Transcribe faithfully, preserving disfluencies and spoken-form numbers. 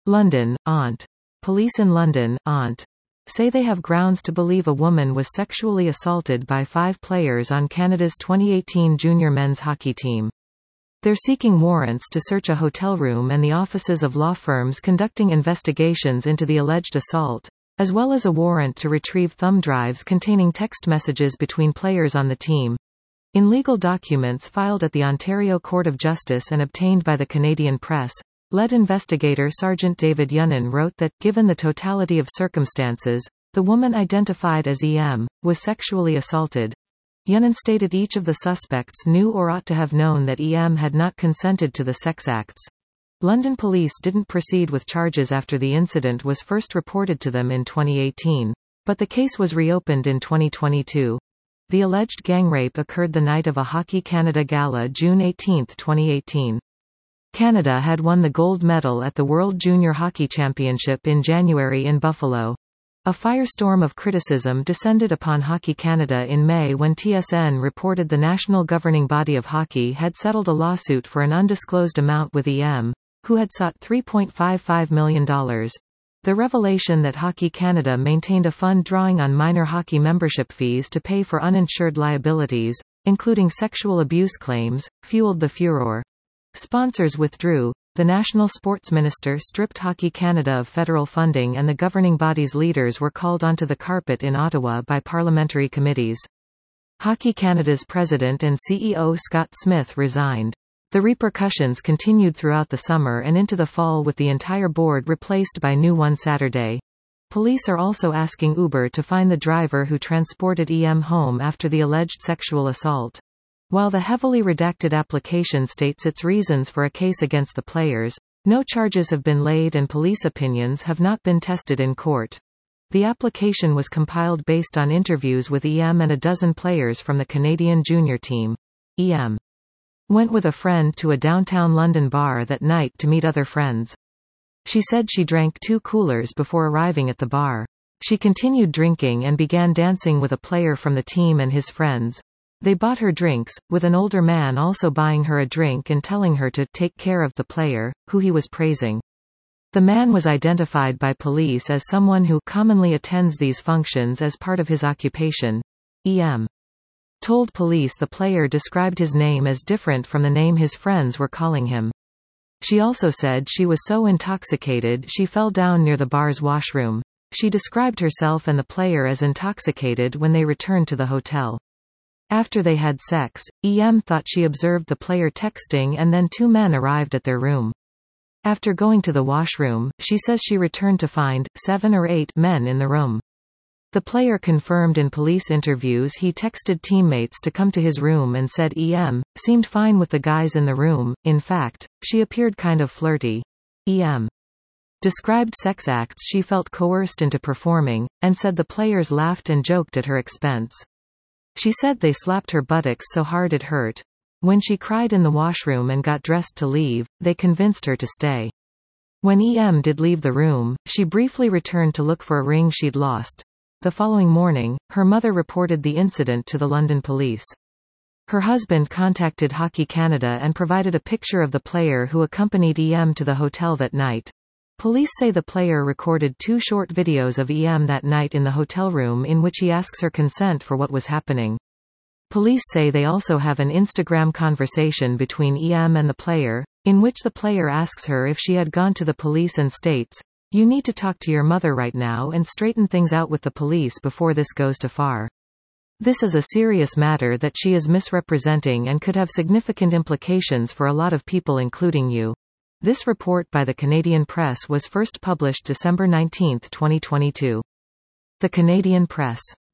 London, Aunt. Police in London, Aunt. Say they have grounds to believe a woman was sexually assaulted by five players on Canada's twenty eighteen junior men's hockey team. They're seeking warrants to search a hotel room and the offices of law firms conducting investigations into the alleged assault, as well as a warrant to retrieve thumb drives containing text messages between players on the team. In legal documents filed at the Ontario Court of Justice and obtained by the Canadian Press, lead investigator Sergeant David Yunnan wrote that, given the totality of circumstances, the woman identified as E M was sexually assaulted. Yunnan stated each of the suspects knew or ought to have known that E M had not consented to the sex acts. London police didn't proceed with charges after the incident was first reported to them in twenty eighteen, but the case was reopened in twenty twenty-two. The alleged gang rape occurred the night of a Hockey Canada gala June eighteenth twenty eighteen. Canada had won the gold medal at the World Junior Hockey Championship in January in Buffalo. A firestorm of criticism descended upon Hockey Canada in May when T S N reported the national governing body of hockey had settled a lawsuit for an undisclosed amount with E M, who had sought three point five five million dollars. The revelation that Hockey Canada maintained a fund drawing on minor hockey membership fees to pay for uninsured liabilities, including sexual abuse claims, fueled the furor. Sponsors withdrew, the National Sports Minister stripped Hockey Canada of federal funding, and the governing body's leaders were called onto the carpet in Ottawa by parliamentary committees. Hockey Canada's president and C E O Scott Smith resigned. The repercussions continued throughout the summer and into the fall, with the entire board replaced by new one Saturday. Police are also asking Uber to find the driver who transported E M home after the alleged sexual assault. While the heavily redacted application states its reasons for a case against the players, no charges have been laid and police opinions have not been tested in court. The application was compiled based on interviews with E M and a dozen players from the Canadian junior team. E M went with a friend to a downtown London bar that night to meet other friends. She said she drank two coolers before arriving at the bar. She continued drinking and began dancing with a player from the team and his friends. They bought her drinks, with an older man also buying her a drink and telling her to take care of the player, who he was praising. The man was identified by police as someone who commonly attends these functions as part of his occupation. E M told police the player described his name as different from the name his friends were calling him. She also said she was so intoxicated she fell down near the bar's washroom. She described herself and the player as intoxicated when they returned to the hotel. After they had sex, E M thought she observed the player texting, and then two men arrived at their room. After going to the washroom, she says she returned to find seven or eight men in the room. The player confirmed in police interviews he texted teammates to come to his room and said E M seemed fine with the guys in the room. In fact, she appeared kind of flirty. E M described sex acts she felt coerced into performing, and said the players laughed and joked at her expense. She said they slapped her buttocks so hard it hurt. When she cried in the washroom and got dressed to leave, they convinced her to stay. When E M did leave the room, she briefly returned to look for a ring she'd lost. The following morning, her mother reported the incident to the London police. Her husband contacted Hockey Canada and provided a picture of the player who accompanied E M to the hotel that night. Police say the player recorded two short videos of E M that night in the hotel room in which he asks her consent for what was happening. Police say they also have an Instagram conversation between E M and the player, in which the player asks her if she had gone to the police and states, "You need to talk to your mother right now and straighten things out with the police before this goes too far. This is a serious matter that she is misrepresenting and could have significant implications for a lot of people, including you." This report by the Canadian Press was first published December nineteenth twenty twenty-two. The Canadian Press.